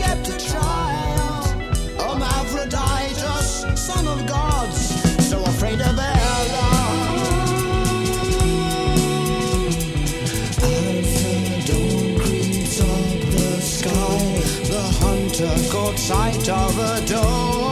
kept a child. Hermaphroditus, son of gods, so afraid of Ella. As the dawn creeps up the sky, the hunter caught sight of a doe.